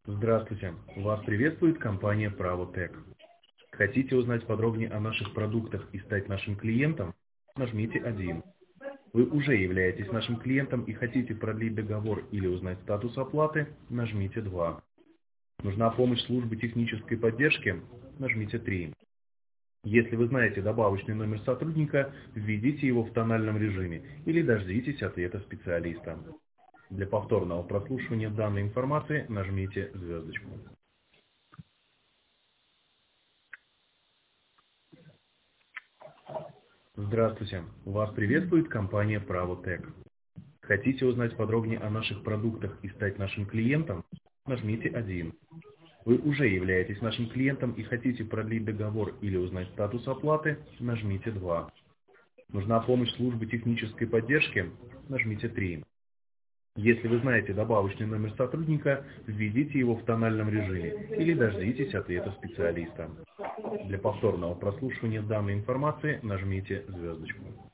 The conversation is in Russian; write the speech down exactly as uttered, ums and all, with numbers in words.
Здравствуйте! Вас приветствует компания Правотек. Хотите узнать подробнее о наших продуктах и стать нашим клиентом? Нажмите один. Вы уже являетесь нашим клиентом и хотите продлить договор или узнать статус оплаты? Нажмите два. Нужна помощь службы технической поддержки? Нажмите три. Если вы знаете добавочный номер сотрудника, введите его в тональном режиме или дождитесь ответа специалиста. Для повторного прослушивания данной информации нажмите звездочку. Здравствуйте! Вас приветствует компания Правотек. Хотите узнать подробнее о наших продуктах и стать нашим клиентом? Нажмите один. Вы уже являетесь нашим клиентом и хотите продлить договор или узнать статус оплаты? Нажмите два. Нужна помощь службы технической поддержки? Нажмите три. Если вы знаете добавочный номер сотрудника, введите его в тональном режиме или дождитесь ответа специалиста. Для повторного прослушивания данной информации нажмите звездочку.